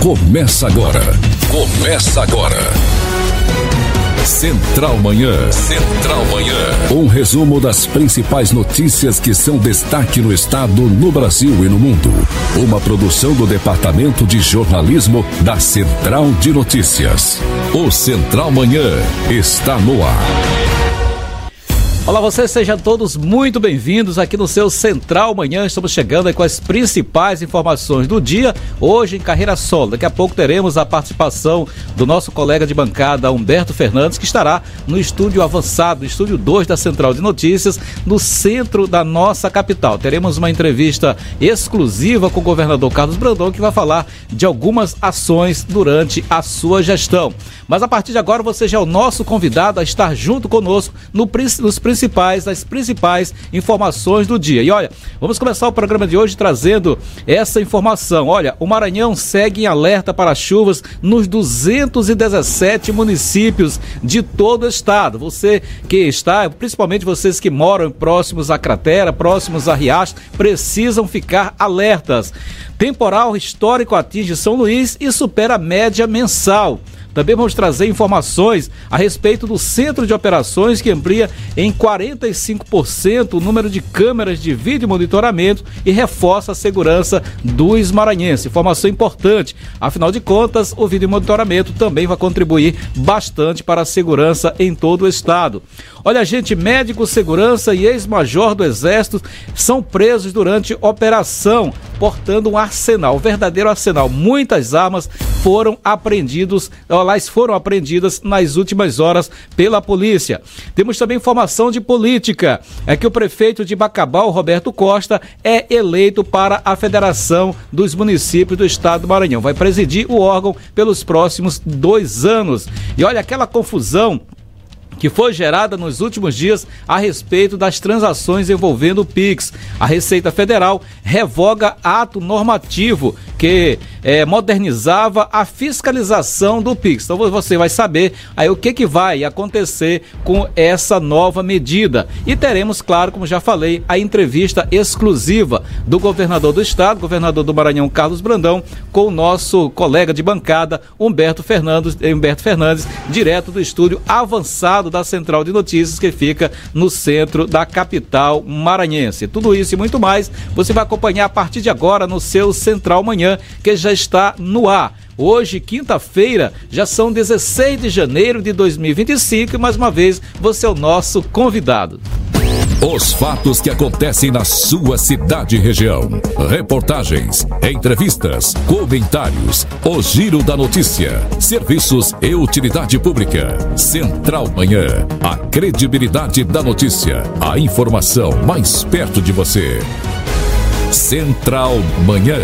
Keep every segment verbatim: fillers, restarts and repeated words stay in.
Começa agora. Começa agora. Central Manhã. Central Manhã. Um resumo das principais notícias que são destaque no estado, no Brasil e no mundo. Uma produção do Departamento de Jornalismo da Central de Notícias. O Central Manhã está no ar. Olá, vocês sejam todos muito bem-vindos aqui no seu Central Manhã. Estamos chegando aí com as principais informações do dia, hoje em Carreira Solo. Daqui a pouco teremos a participação do nosso colega de bancada, Humberto Fernandes, que estará no estúdio avançado, estúdio dois da Central de Notícias, no centro da nossa capital. Teremos uma entrevista exclusiva com o governador Carlos Brandão, que vai falar de algumas ações durante a sua gestão. Mas a partir de agora você já é o nosso convidado a estar junto conosco no, nos principais, das principais informações do dia. E olha, vamos começar o programa de hoje trazendo essa informação. Olha, o Maranhão segue em alerta para chuvas nos duzentos e dezessete municípios de todo o estado. Você que está, principalmente vocês que moram próximos à cratera, próximos a riachos, precisam ficar alertas. Temporal histórico atinge São Luís e supera a média mensal. Também vamos trazer informações a respeito do Centro de Operações, que amplia em quarenta e cinco por cento o número de câmeras de vídeo monitoramento e reforça a segurança dos maranhenses. Informação importante, afinal de contas, o vídeo monitoramento também vai contribuir bastante para a segurança em todo o estado. Olha, gente, médico, segurança e ex-major do Exército são presos durante operação, portando um arsenal, um verdadeiro arsenal. Muitas armas foram apreendidas, elas foram apreendidas nas últimas horas pela polícia. Temos também informação de política, é que o prefeito de Bacabal, Roberto Costa, é eleito para a Federação dos Municípios do Estado do Maranhão. Vai presidir o órgão pelos próximos dois anos. E olha, aquela confusão que foi gerada nos últimos dias a respeito das transações envolvendo o Pix. A Receita Federal revoga ato normativo que é, modernizava a fiscalização do Pix. Então você vai saber aí o que, que vai acontecer com essa nova medida. E teremos, claro, como já falei, a entrevista exclusiva do governador do estado, governador do Maranhão, Carlos Brandão, com o nosso colega de bancada, Humberto Fernandes, Humberto Fernandes, direto do estúdio avançado da Central de Notícias, que fica no centro da capital maranhense. Tudo isso e muito mais você vai acompanhar a partir de agora no seu Central Manhã, que já está no ar. Hoje, quinta-feira, já são dezesseis de janeiro de dois mil e vinte e cinco e mais uma vez você é o nosso convidado. Os fatos que acontecem na sua cidade e região. Reportagens, entrevistas, comentários. O Giro da Notícia. Serviços e utilidade pública. Central Manhã. A credibilidade da notícia. A informação mais perto de você. Central Manhã.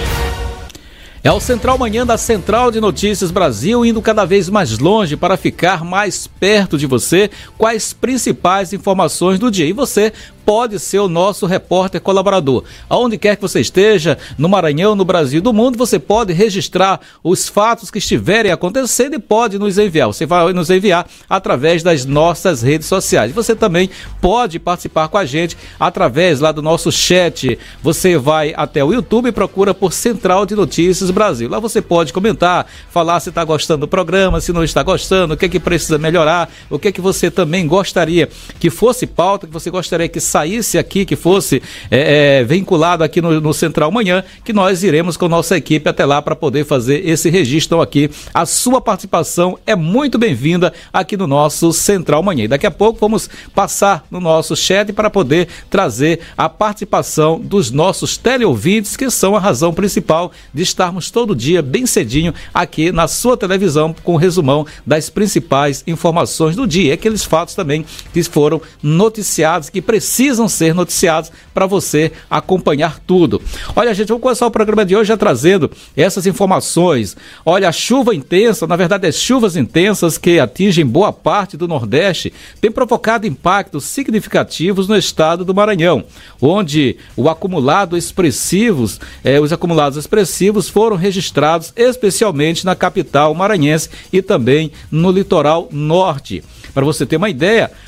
É o Central Manhã da Central de Notícias Brasil, indo cada vez mais longe para ficar mais perto de você com as principais informações do dia. E você pode ser o nosso repórter colaborador. Aonde quer que você esteja, no Maranhão, no Brasil, do mundo, você pode registrar os fatos que estiverem acontecendo e pode nos enviar. Você vai nos enviar através das nossas redes sociais. Você também pode participar com a gente através lá do nosso chat. Você vai até o YouTube e procura por Central de Notícias Brasil. Lá você pode comentar, falar se está gostando do programa, se não está gostando, o que é que precisa melhorar, o que é que você também gostaria que fosse pauta, que você gostaria que saísse aqui, que fosse é, é, vinculado aqui no, no Central Manhã, que nós iremos com nossa equipe até lá para poder fazer esse registro. Então aqui, a sua participação é muito bem-vinda aqui no nosso Central Manhã. E daqui a pouco vamos passar no nosso chat para poder trazer a participação dos nossos teleouvintes, que são a razão principal de estarmos todo dia, bem cedinho, aqui na sua televisão, com o resumão das principais informações do dia. Aqueles fatos também que foram noticiados, que precisam precisam ser noticiados para você acompanhar tudo. Olha, gente, vamos começar o programa de hoje já trazendo essas informações. Olha, a chuva intensa, na verdade as chuvas intensas que atingem boa parte do Nordeste, tem provocado impactos significativos no estado do Maranhão, onde o acumulado expressivos, eh, os acumulados expressivos foram registrados especialmente na capital maranhense e também no litoral norte. Para você ter uma ideia,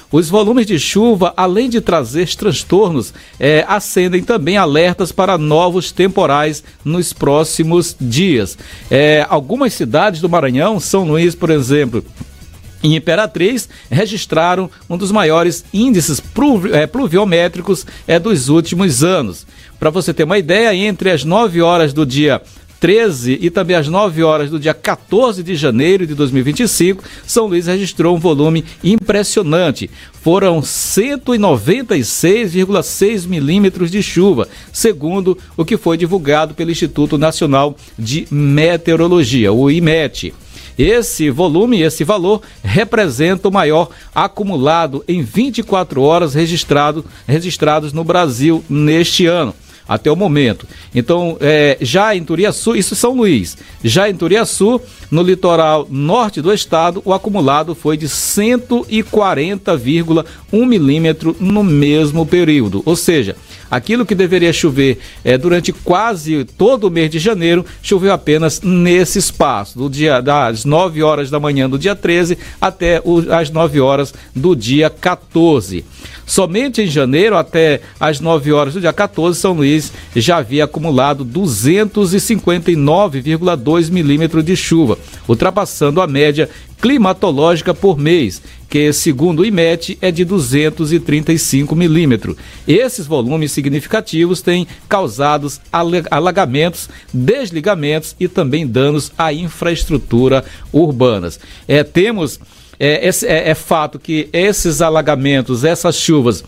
Os volumes de chuva, além de trazer transtornos, é, acendem também alertas para novos temporais nos próximos dias. É, algumas cidades do Maranhão, São Luís, por exemplo, em Imperatriz, registraram um dos maiores índices pluviométricos é, dos últimos anos. Para você ter uma ideia, entre as nove horas do dia treze e também às nove horas do dia quatorze de janeiro de dois mil e vinte e cinco, São Luís registrou um volume impressionante. Foram cento e noventa e seis vírgula seis milímetros de chuva, segundo o que foi divulgado pelo Instituto Nacional de Meteorologia, o IMET. Esse volume, esse valor, representa o maior acumulado em vinte e quatro horas registrado, registrados no Brasil neste ano, até o momento. Então, é, já em Turiaçu, isso é São Luís, já em Turiaçu, no litoral norte do estado, o acumulado foi de cento e quarenta vírgula um milímetro no mesmo período, ou seja, aquilo que deveria chover é, durante quase todo o mês de janeiro, choveu apenas nesse espaço, do dia, das nove horas da manhã do dia treze até o, as nove horas do dia quatorze. Somente em janeiro, até as nove horas do dia quatorze, São Luís já havia acumulado duzentos e cinquenta e nove vírgula dois milímetros de chuva, ultrapassando a média climatológica por mês, que segundo o IMET é de duzentos e trinta e cinco milímetros. Esses volumes significativos têm causado alagamentos, desligamentos e também danos à infraestrutura urbanas. É, temos, é, é, é fato que esses alagamentos, essas chuvas,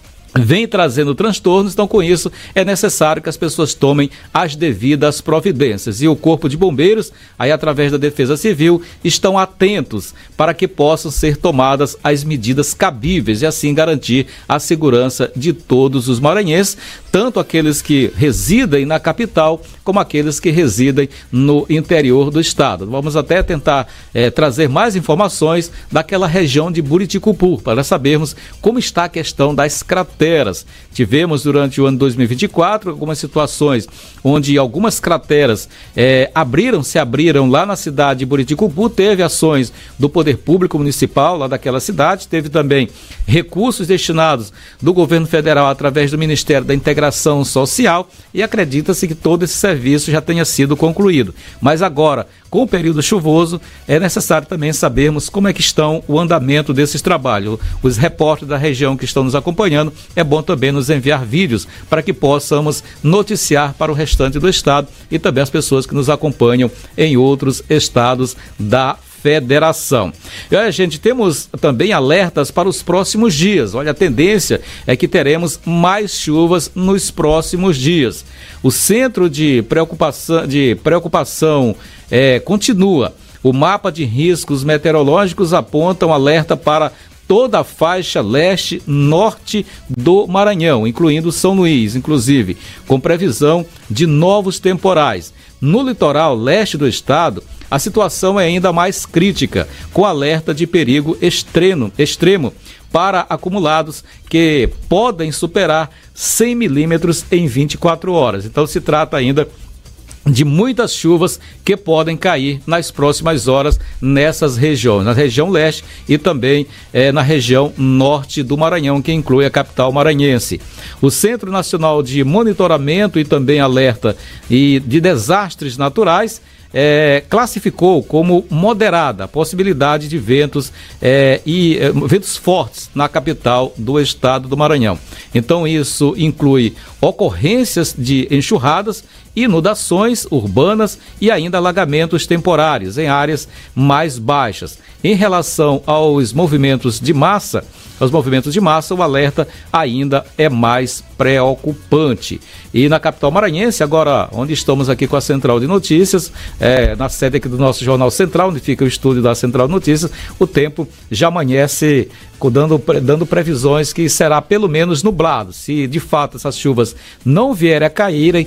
vem trazendo transtornos, então com isso é necessário que as pessoas tomem as devidas providências. E o Corpo de Bombeiros, aí através da Defesa Civil, estão atentos para que possam ser tomadas as medidas cabíveis e assim garantir a segurança de todos os maranhenses, tanto aqueles que residem na capital como aqueles que residem no interior do estado. Vamos até tentar é, trazer mais informações daquela região de Buriticupu, para sabermos como está a questão das crateras. Tivemos durante o ano dois mil e vinte e quatro algumas situações onde algumas crateras é, abriram, se abriram lá na cidade de Buriticupu, teve ações do Poder Público Municipal lá daquela cidade, teve também recursos destinados do governo federal através do Ministério da Integração Social e acredita-se que todo esse serviço já tenha sido concluído. Mas agora, com o período chuvoso, é necessário também sabermos como é que estão o andamento desses trabalhos. Os repórteres da região que estão nos acompanhando, é bom também nos enviar vídeos para que possamos noticiar para o restante do estado e também as pessoas que nos acompanham em outros estados da federação. E olha, gente, temos também alertas para os próximos dias. Olha, a tendência é que teremos mais chuvas nos próximos dias. O centro de preocupação, de preocupação é, continua. O mapa de riscos meteorológicos aponta um alerta para toda a faixa leste-norte do Maranhão, incluindo São Luís, inclusive, com previsão de novos temporais. No litoral leste do estado, a situação é ainda mais crítica, com alerta de perigo extremo, extremo para acumulados que podem superar cem milímetros em vinte e quatro horas. Então se trata ainda de muitas chuvas que podem cair nas próximas horas nessas regiões, na região leste e também eh, na região norte do Maranhão, que inclui a capital maranhense. O Centro Nacional de Monitoramento e também Alerta e de Desastres Naturais É, classificou como moderada a possibilidade de ventos é, e é, ventos fortes na capital do estado do Maranhão. Então isso inclui ocorrências de enxurradas, inundações urbanas e ainda alagamentos temporários em áreas mais baixas. Em relação aos movimentos de massa, aos movimentos de massa, o alerta ainda é mais preocupante. E na capital maranhense, agora onde estamos aqui com a Central de Notícias, é, na sede aqui do nosso Jornal Central, onde fica o estúdio da Central de Notícias, o tempo já amanhece dando, dando previsões que será pelo menos nublado. Se de fato essas chuvas não vierem a caírem,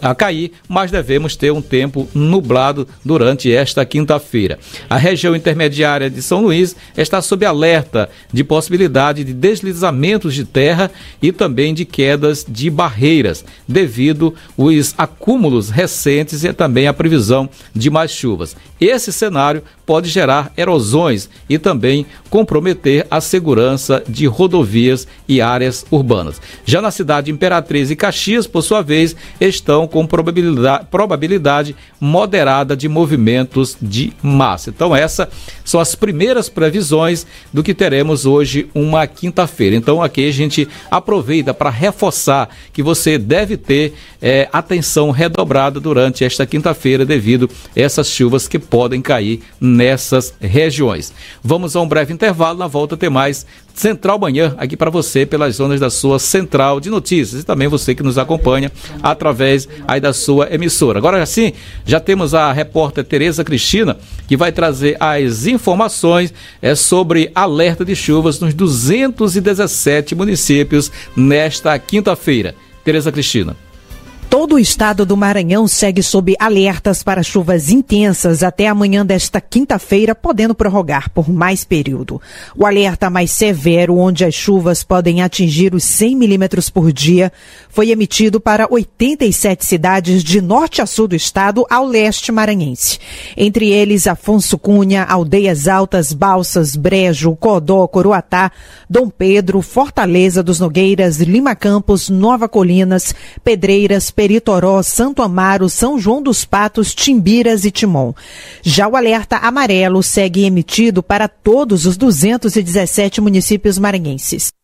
a cair, mas devemos ter um tempo nublado durante esta quinta-feira. A região intermediária de São Luís está sob alerta de possibilidade de deslizamentos de terra e também de quedas de barreiras, devido aos acúmulos recentes e também a previsão de mais chuvas. Esse cenário pode gerar erosões e também comprometer a segurança de rodovias e áreas urbanas. Já na cidade de Imperatriz e Caxias, por sua vez, estão com probabilidade, probabilidade moderada de movimentos de massa. Então, essas são as primeiras previsões do que teremos hoje, uma quinta-feira. Então, aqui a gente aproveita para reforçar que você deve ter é, atenção redobrada durante esta quinta-feira devido a essas chuvas que podem cair nessas regiões. Vamos a um breve intervalo, na volta tem mais Central Manhã aqui para você pelas zonas da sua central de notícias e também você que nos acompanha através aí da sua emissora. Agora sim, já temos a repórter Tereza Cristina que vai trazer as informações é, sobre alerta de chuvas nos duzentos e dezessete municípios nesta quinta-feira. Tereza Cristina. Todo o estado do Maranhão segue sob alertas para chuvas intensas até amanhã desta quinta-feira, podendo prorrogar por mais período. O alerta mais severo, onde as chuvas podem atingir os cem milímetros por dia, foi emitido para oitenta e sete cidades de norte a sul do estado ao leste maranhense. Entre eles, Afonso Cunha, Aldeias Altas, Balsas, Brejo, Codó, Coroatá, Dom Pedro, Fortaleza dos Nogueiras, Lima Campos, Nova Colinas, Pedreiras, Peritoró, Santo Amaro, São João dos Patos, Timbiras e Timon. Já o alerta amarelo segue emitido para todos os duzentos e dezessete municípios maranhenses.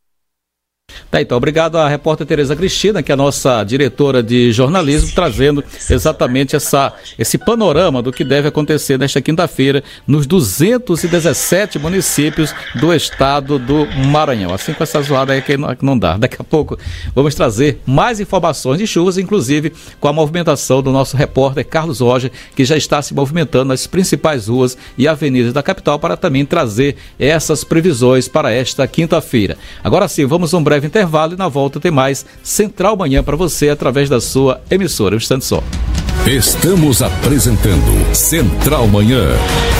Tá, então, obrigado à repórter Tereza Cristina, que é a nossa diretora de jornalismo, trazendo exatamente essa, esse panorama do que deve acontecer nesta quinta-feira nos duzentos e dezessete municípios do estado do Maranhão. Assim, com essa zoada aí que não, que não dá. Daqui a pouco vamos trazer mais informações de chuvas, inclusive com a movimentação do nosso repórter Carlos Roger, que já está se movimentando nas principais ruas e avenidas da capital para também trazer essas previsões para esta quinta-feira. Agora sim, vamos a um breve intervalo e na volta tem mais Central Manhã para você através da sua emissora. Um instante só. Estamos apresentando Central Manhã.